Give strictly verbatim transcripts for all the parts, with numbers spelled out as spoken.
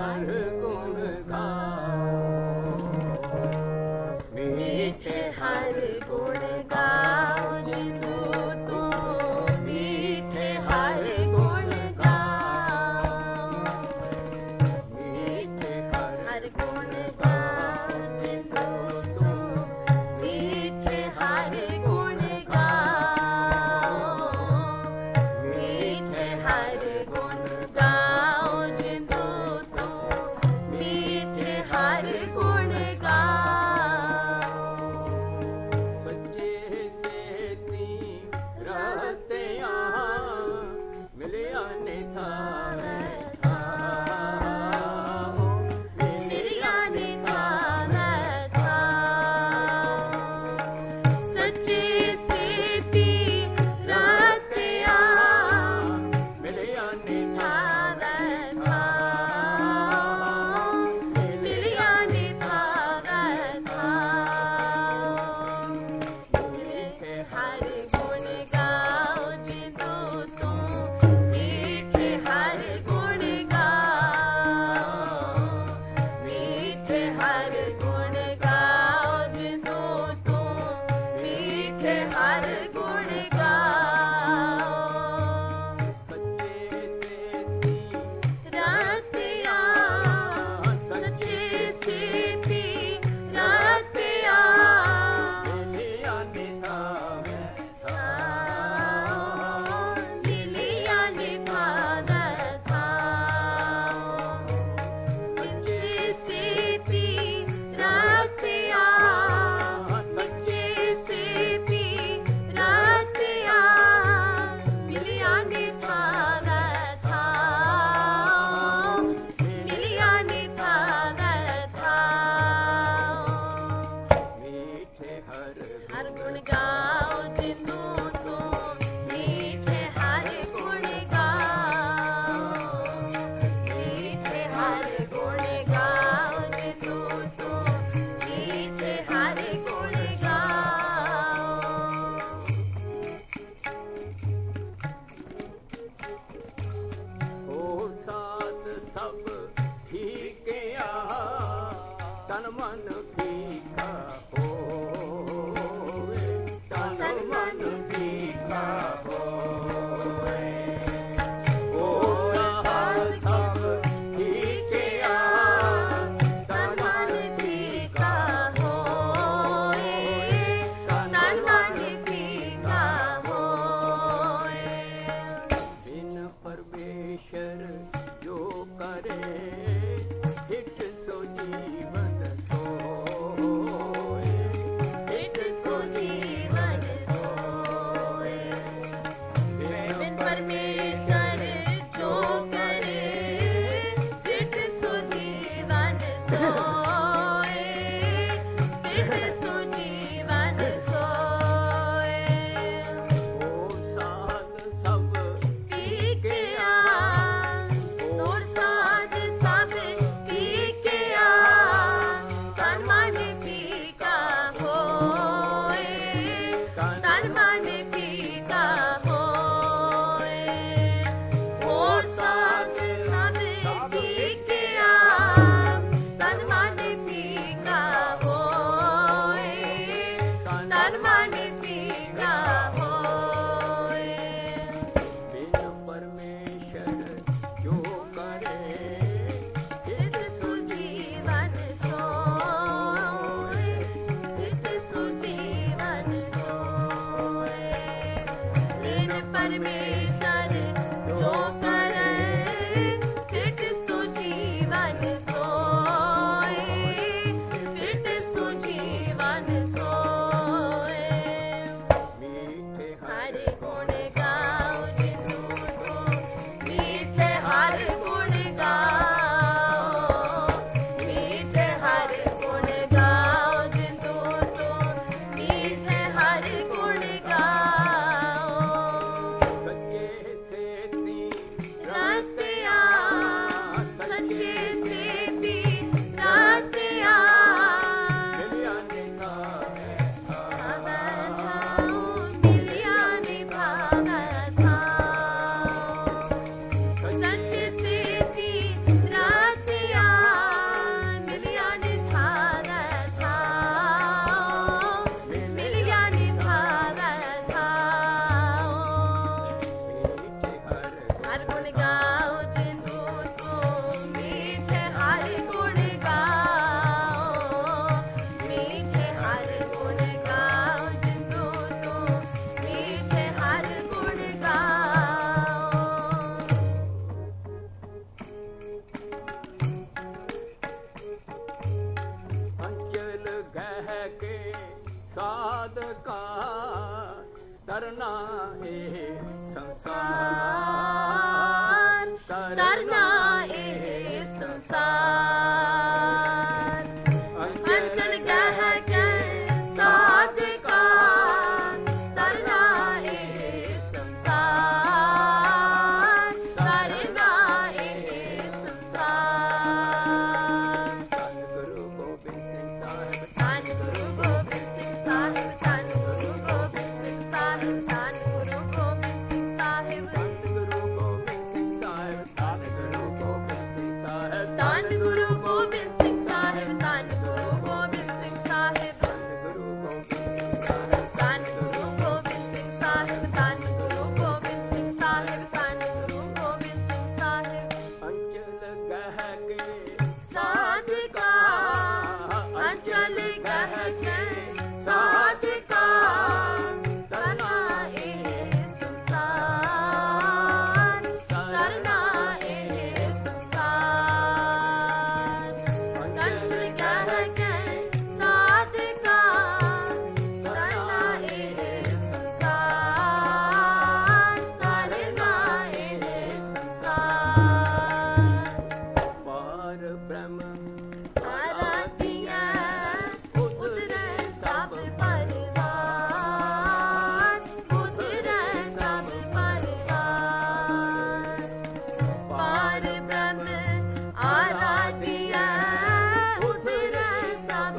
हर गुण गाओ, मीठे हर गुण गाओ जिंदू तू, मीठे हर गुण गाओ, मीठे हर गुण गाओ जिंदू तू, मीठे हर गुण गाओ, मीठे हर गुण गाओ जिंदू तू, मीठे हर गुण गाओ। सच्चे सेती रहते यहाँ मिलिया ने था, मिलिया ने था, सच्चे सेती रहते यहाँ मिलिया ने था, मिलिया ने था, मीठे हर गुण गाओ जिंदू तू, मीठे हर गुण गाओ, मीठे हर गुण गाओ जिंदू तू, मीठे हर गुण गाओ। सच्चे सेती रहतिया, सच्चे सेती रहतिया मिलिया ने था, मिलिया ने था, सच्चे सेती रहतिया, सच्चे सेती रहतिया मिलिया ने था, मिलिया ने था, मीठे हर हर गुण गाओ जिंदू तू, मीठे हर गुण गाओ, मीठे हर गुण गाओ जिंदू तू, मीठे हर गुण गाओ। हो साथ सब ठीक आ, तन मन फीका होए, तन मन फीका होए। हो साथ सब ठीक आ, तन मन फीका होए, तन मन फीका होए। बिन परमेश्वर जो करे, हित सो जीवन सोए, हित सो जीवन सोए। बिन परमेश्वर जो करे, हित सो जीवन सोए, हित सो जीवन सोए। हो साध सब ठीक आ, और साध सब ठीक आ, तन मन फीका होए, तन मन फीका होए। हो साध सब ठीक आ, तन मन फीका होए, तन मन फीका होए। बिन परमेश्वर जो करे, हित सो जीवन सोए, हित सो जीवन सोए। बिन परमेश्वर जो करे, हित सो जीवन सोए, हित सो जीवन सोए। मीठे हर गुण गाओ जिंदू तू, मीठे हर गुण गाओ, मीठे हर गुण गाओ जिंदू तू, मीठे हर गुण गाओ। सच्चे सेती रहतिया, सच्चे सेती ਤਰਨਾ ਇਹ ਸੰਸਾਰ, ਤਰਨਾ ਇਹ ਸੰਸਾਰ। ਅੰਚਲ ਕਹਿ ਕੇ ਸਾਧਕਾ, ਤਰਨਾ ਇਹ ਸੰਸਾਰ, ਤਰਨਾ ਇਹ ਸੰਸਾਰ। ਧੰਨ ਗੁਰੂ ਗੋਬਿੰਦ ਸਿੰਘ ਸਾਹਿਬ, ਧੰਨ ਗੁਰੂ ਗੋਬਿੰਦ ਸਿੰਘ ਸਾਹਿਬ, ਧੰਨ ਗੁਰੂ ਗੋਬਿੰਦ ਸਿੰਘ ਸਾਹਿਬ, ਧੰਨ ਗੁਰੂ ਗੋਬਿੰਦ ਸਿੰਘ ਸਾਹਿਬ। ਧੰਨ ਗੁਰੂ ਗੋਬਿੰਦ ਸਿੰਘ ਸਾਹਿਬ, ਧੰਨ ਗੁਰੂ ਗੋਬਿੰਦ ਸਿੰਘ ਸਾਹਿਬ, ਧੰਨ ਗੁਰੂ ਗੋਬਿੰਦ ਸਿੰਘ ਸਾਹਿਬ, ਧੰਨ ਗੁਰੂ ਗੋਬਿੰਦ ਸਿੰਘ ਸਾਹਿਬ। ਗੁਰੂ ਗੋਬਿੰਦ ਸਿੰਘ ਸਾਹਿਬ, ਧੰਨ ਗੁਰੂ ਗੋਬਿੰਦ ਸਿੰਘ ਸਾਹਿਬ, ਧੰਨ ਗੁਰੂ ਗੋਬਿੰਦ ਸਿੰਘ ਸਾਹਿਬ, ਧੰਨ ਗੁਰੂ ਗੋਬਿੰਦ ਸਿੰਘ ਸਾਹਿਬ। ਅੰਚਲ ਕਹਿ ਕੇ ਸਾਧਕਾ, ਅੰਚਲ ਕਹਿ ਕੇ ਸਾਧਕਾ, ਤਰਨਾ ਇਹ ਸੰਸਾਰ, ਤਰਨਾ ਇਹ ਸੰਸਾਰ। ਅੰਚਲ ਕਹਿ ਕੇ ਸਾਧਕਾ, ਤਰਨਾ ਇਹ ਸੰਸਾਰ, ਤਰਨਾ ਇਹ ਸੰਸਾਰ। ਪਾਰ ਬ੍ਰਹਮ ਆਰਾਧਿਆ ਉਤਰੈ ਸਭ ਪਰਵਾਰ, ਉਤਰੈ ਸਭ ਪਰਵਾਰ। ਪਾਰ ਬ੍ਰਹਮ ਆਰਾਧਿਆ ਉਤਰੈ ਸਭ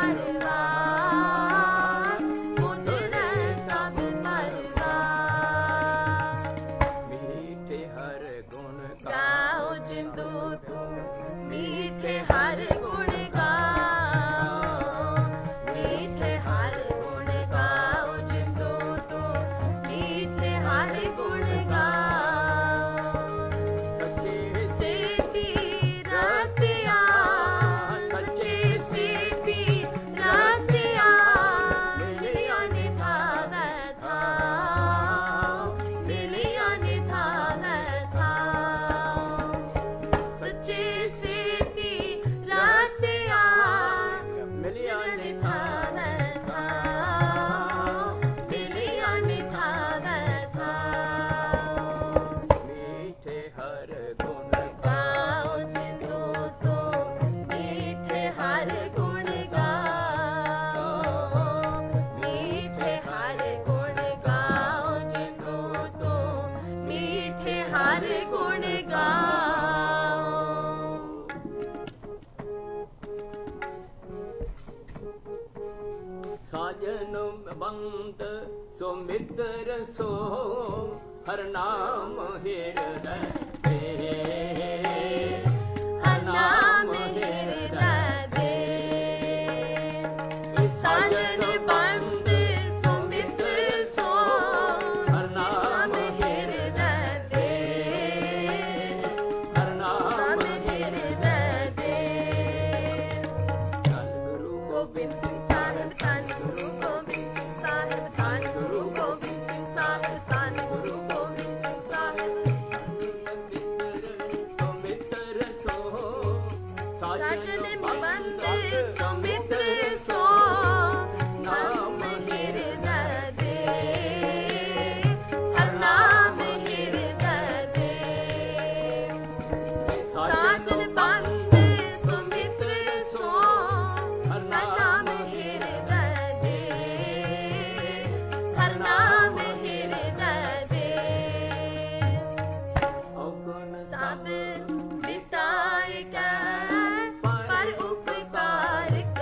ਪਰਵਾਰ, ਉਤਰੈ ਸਭ ਪਰਵਾਰ। ਮੀਠੇ ਹਰ ਗੁਣ ਗਾਓ ਜਿੰਦੂ ਤੂੰ, ਮੀਠੇ ਹਰ ਗੁਣ ਗਾਓ, ਮੀਠੇ ਹਰ ਗੁਣ ਗਾਓ ਜਿੰਦੂ ਤੂੰ, ਮੀਠੇ ਹਰ ਗੁਣ ਗਾਓ। ਸੱਚੇ ਸੇਤੀ ਰਾਤਿਆ, ਸੱਚੇ ਸੇਤੀ ਰਾਤਿਆ, ਮਿਲਿਆ ਨਿਥਾਵੈ ਥਾਉ, ਮਿਲਿਆ ਨਿਥਾਵੈ ਥਾਉ। ਸੱਚੇ ਸੇਤੀ ਰਾਤਿਆ, ਮਿਲਿਆ ਨਿਥਾਵੈ ਥਾਉ, ਮਿਲਿਆ ਨਿਥਾਵੈ ਥਾਉ। ਮੀਠੇ ਹਰ ਗੁਣ ਗਾਓ ਜਿੰਦੂ ਤੂੰ, ਮੀਠੇ ਹਰ ਗੁਣ ਗਾਓ, ਮੀਠੇ ਹਰ ਗੁਣ ਗਾਓ ਜਿੰਦੂ ਤੂੰ, ਮੀਠੇ ਹਰ ਗੁਣ ਗਾਓ। ਸਾਜਨ ਬੰਤ ਸੋ ਮਿੱਤਰ ਸੋ ਹਰ ਨਾਮ ਹਿਰਦੈ ਤੇ, ਹਰ ਨਾਮ ਹਿਰਦੈ ਦੇ। ਸਾਜਨ ਬੰਦ ਸੋ ਮਿੱਤਰ ਸੋ, ਹਰ ਨਾਮ ਹਿਰਦੈ ਦੇ, ਹਰ ਨਾਮ ਹਿਰਦੈ ਦੇ। ਧੰਨ ਗੁਰੂ ਗੋਬਿੰਦ ਸਿੰਘ ਸਾਹਿਬ, ਧੰਨ ਗੁਰੂ ਗੋਬਿੰਦ ਸਿੰਘ ਸਾਹਿਬ, ਧੰਨ ਗੁਰੂ ਗੋਬਿੰਦ ਸਿੰਘ ਸਾਹਿਬ, ਧੰਨ ਗੁਰੂ ਗੋਬਿੰਦ ਸਿੰਘ ਸਾਹਿਬ। ਸੋ ਮਿੱਤਰ ਸੋ ਸਾਜਨ ਬੰਦ ਸੋ ਮਿੱਤਰ ਸੋ, ਨਾਮ ਹਿਰਦੈ ਦੇ, ਹਰ ਨਾਮ ਹਿਰਦੈ ਦੇ। ਸਾਜਨ ਬੰਦ ਸੋ ਮਿੱਤਰ ਸੋ, ਹਰ ਨਾਮ ਹਿਰਦੈ ਦੇ, ਹਰ ਨਾਮ ਹਿਰਦੈ ਦੇ। ਔਗਣ ਸਭ ਮਿਟਾਏ ਕੈ ਪਰ ਉਪਕਾਰ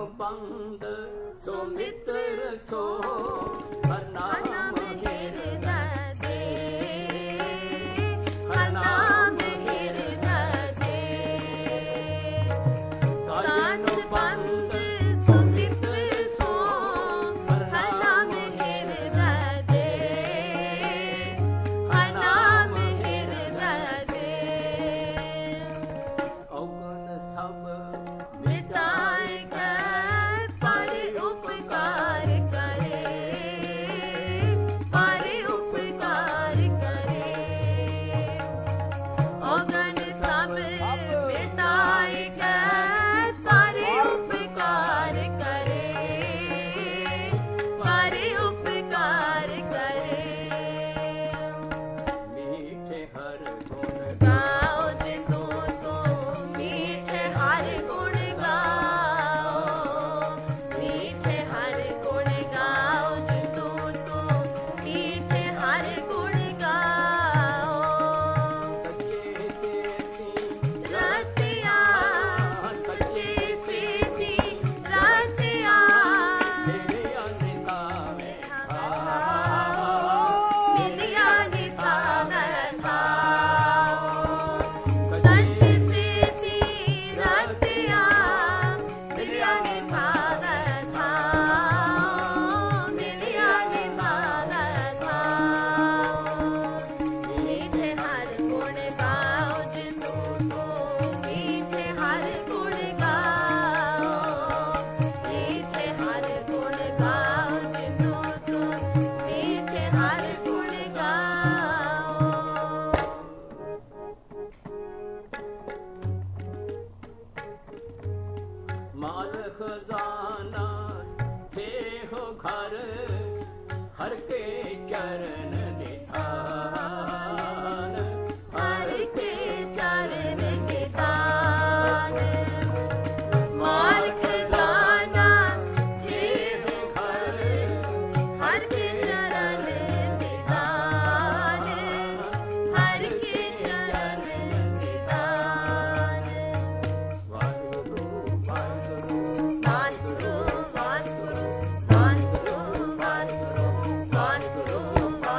पंद सुमित्र सो हर नाम हृदय दे हर नाम हृदय दे सात पंथ सुमित्र सो हर नाम हृदय दे हर नाम हृदय दे अवगुण सब मिटाए कर पर उपकार करे पर उपकार करे अवगुण सब मिटाए कर पर उपकार करे पर उपकार करे मीठे हर गुण गाओ जिंदू तो मीठे हर गुण गाओ मीठे हर गुण गाओ जिंदू तो मीठे हर गुण गाओ सच्चे से रतिया सच्चे सीधी रतिया तेरे अनितावे मिलिया निथावे थाओ सच्चे सीधी रतिया मिलिया निथावे थाओ मिलिया निथावे थाओ मीठे हर गुण गाओ जिंदू को मीठे हर गुण गाओ मीठे हर गुण गाओ जिंदू को मीठे हर गुण गाओ माल खजाना थे हो घर हर के चरण निधान हर के चरण निधान माल खजाना थे घर हर के चरण निधान हर के चरण निधान वाहिगुरु वाहिगुरु वाहिगुरु वाहिगुरु वाहिगुरु वाहिगुरु वाहिगुरु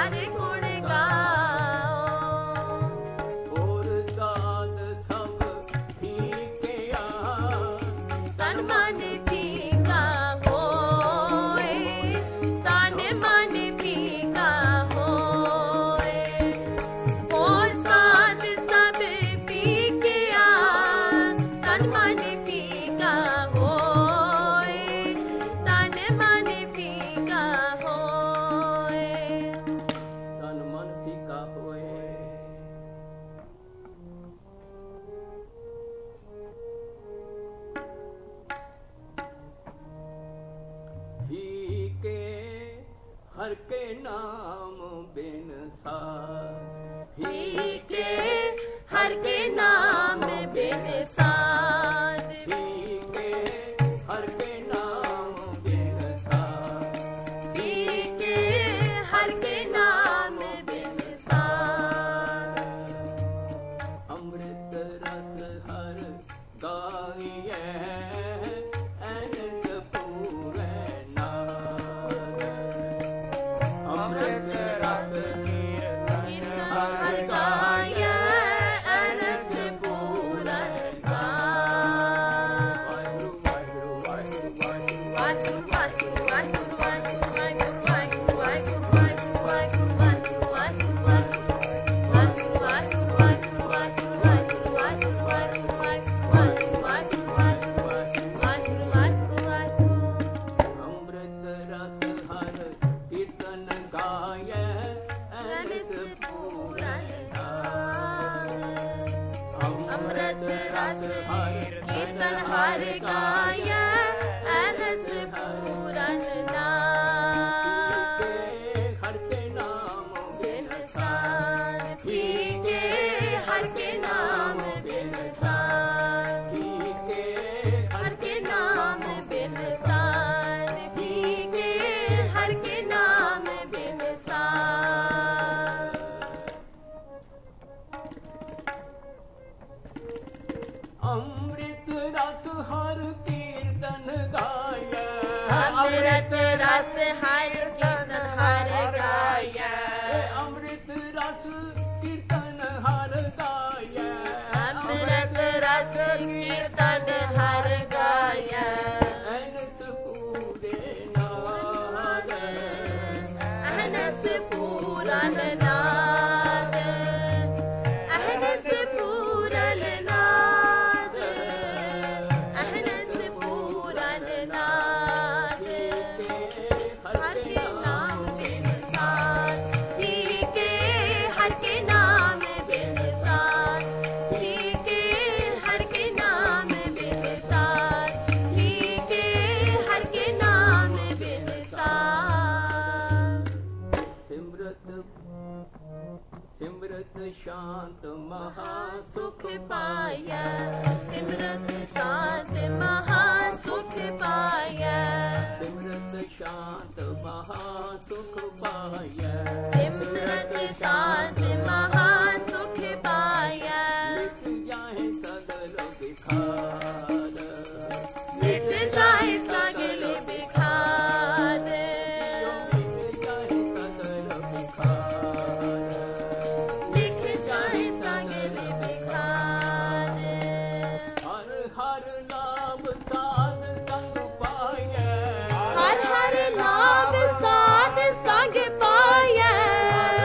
हर गुण गाओ और साध सब फीकिया तन मन फीका होए तन मन फीका होए और साध सब फीकिया तन मन फीका होए तन मन फीका होए तन मन फीका होए फीके हर के नाम बिन सार फीके हर के नाम बिन साध फीके हर के नाम बिन सार फीके हर के नाम बिन साध अमृत रस हर गाइए अनस पूरे नार अमृत रस कीर्तन हर गाय अनस पूरन गाय वाहिगुरु वाहिगुरु वाहिगुरु वाहिगुरु वाहिगुरु वाहिगुरु वाहिगुरु वाहिगुरु वाहिगुरु वाहिगुरु वाहिगुरु वाहिगुरु वाहिगुरु वाहिगुरु वाहिगुरु वाहिगुरु वाहिगुरु वाहिगुरु वाहिगुरु अमृत रस हर कीर्तन गाय अनस पूरन अमृत रस कीर्तन हर गाय अनस पूरन नाम हर के नाम बिन साध फीके हर के नाम बिन साध फीके हर के नाम बिन साध फीके हर के नाम बिन साध अमृत रस हर कीर्तन गाय अमृत रस हर कीर्तन हर गाय अमृत रस कीर्तन हर गाय अमृत रस कीर्तन हर गाय अनस पूरे नाद अहनस पूरन नाद अहनस पूरन नाद अहनस पूरन नाद हर के नाम बिन साध फीके हर के नाम बिन साध फीके हर के नाम बिन साध फीके हर के नाम बिन साध सिमरत सिमरत शांत महासुख सुख पाया सिमरत शांत महासुख पाया सिमरत शांत महासुख पाय सिमरत शांत महासुख पाया मिट जाए सगल विखार मिट जाए सगल विखार मिट जाए सगल विखार मिट जाए सगल विखार हर हर नाम साध संग पाय हर हर नाम साध संग पाया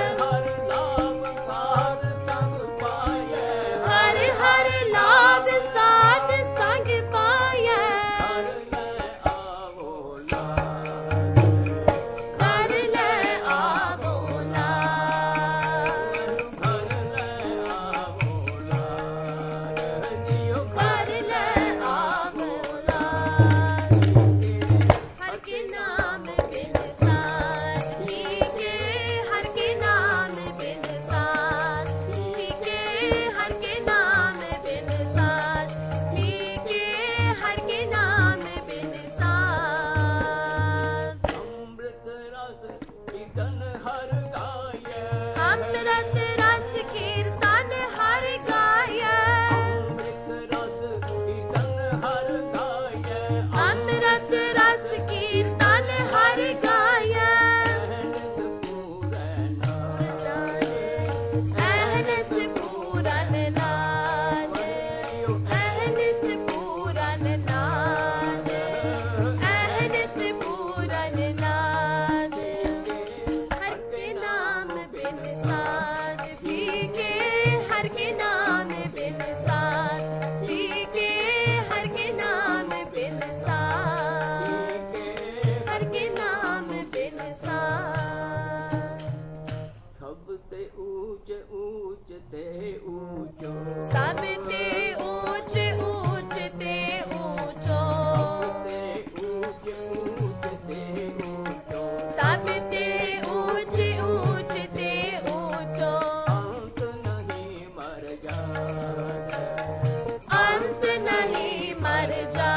बिनसार फीके हर के नाम बिनसार फीके हर के नाम बिनसार हर के नाम बिनसार सबते ऊंच ऊंच ते ऊंचो सबते ऊंच ऊंच ते ऊंचो सबते ऊंच ऊंच ते ऊंचो सबते ऊंच ऊंच ते ऊंचो अंत नहीं मर जाए अंत नहीं मर जा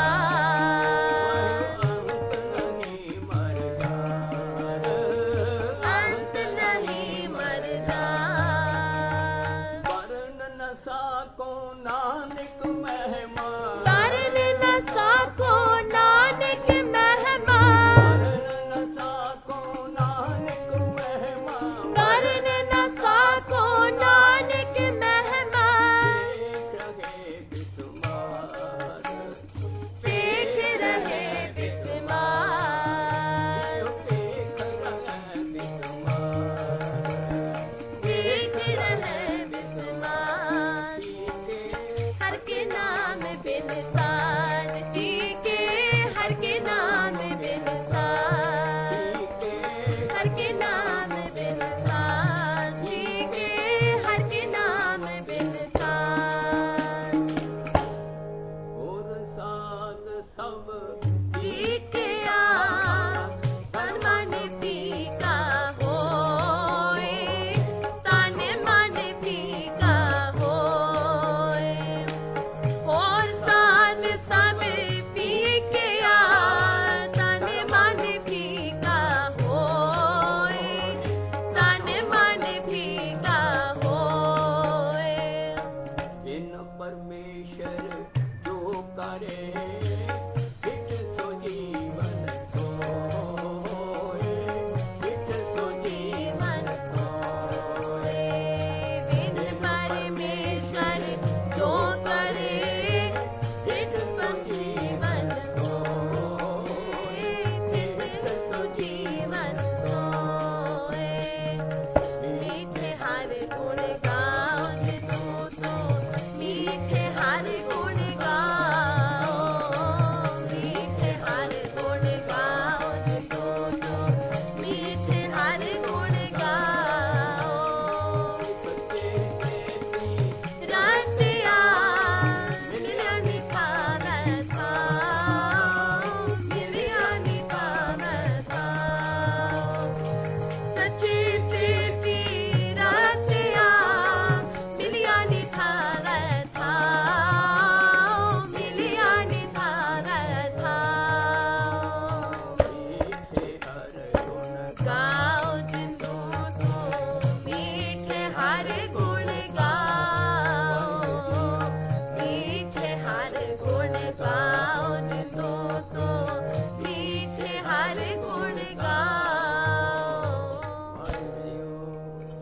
अंत नहीं मर जाए अंत नहीं मर जा वर्ण न साको नानक महिमा वर्ण न साको नानक महिमा वर्ण न साको नानक महिमा वर्ण न साको नानक महिमा देख रहे बिसुमार देख रहे बिस्मार देख रहे बिस्मार हर के नाम बिनसार फीके हर के नाम बिनसार हर के नाम बिनसार फीके हर के नाम बिनसार और साथ सब फीकिया तन मन फीका होए तन मन फीका होए और साथ सब फीकिया तन मन फीका होए तन मन फीका होए इन परमेश्वर जो करे हित सो जीवन सोए हित सो जीवन जीवन सोए बिन परमेश्वर जो करे हित सो जीवन सोए हित सो जीवन सोए मीठे हर गुण गाओ जिसको तो मीठे हर गुण गाओ मीठे हर गुण गाओ जिसको तो मीठे हर गुण गाओ रातिया मिलिया निभावत आओ मिलिया निभावत आओ सच्ची सेठी रातिया मिलिया निभावत आओ मिलिया निभावत आओ मीठे हर गुण गाओ जिंदू तो मीठे हर गुण गाओ मीठे हर गुण गाओ जिंदू तो मीठे हर गुण गाओ